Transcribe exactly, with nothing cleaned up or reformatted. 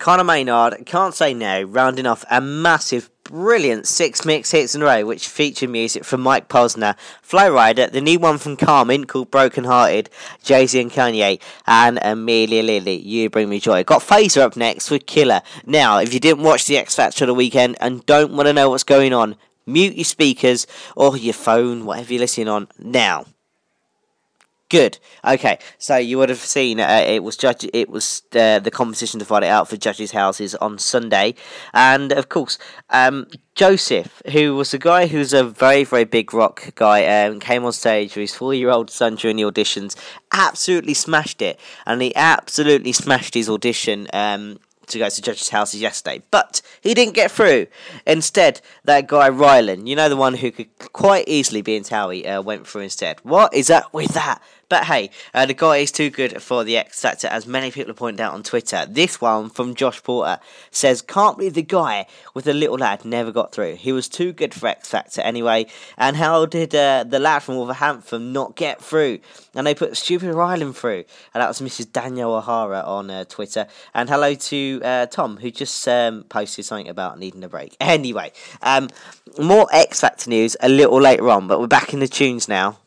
Conor Maynard, Can't Say No, rounding off a massive, brilliant six mix hits in a row, which featured music from Mike Posner, Flo Rida, the new one from Carmen called Broken Hearted, Jay-Z and Kanye, and Amelia Lily, You Bring Me Joy. Got Phaser up next with Killer. Now, if you didn't watch the X Factor of the weekend and don't want to know what's going on, mute your speakers or your phone, whatever you're listening on, now. Good. Okay, so you would have seen uh, it was judge. It was uh, the competition divided out for judges' houses on Sunday, and of course, um, Joseph, who was a guy who's a very very big rock guy, um, came on stage with his four-year-old son during the auditions, absolutely smashed it, and he absolutely smashed his audition. Um, to go to judges' houses yesterday, but he didn't get through. Instead, that guy Rylan, you know, the one who could quite easily be in Towie, uh, went through instead. What is that with that? But hey, uh, the guy is too good for the X Factor, as many people have pointed out on Twitter. This one from Josh Porter says, can't believe the guy with the little lad never got through. He was too good for X Factor anyway. And how did uh, the lad from Wolverhampton not get through? And they put stupid Rylan through. And that was Missus Danielle O'Hara on uh, Twitter. And hello to uh, Tom, who just um, posted something about needing a break. Anyway, um, more X Factor news a little later on, but we're back in the tunes now.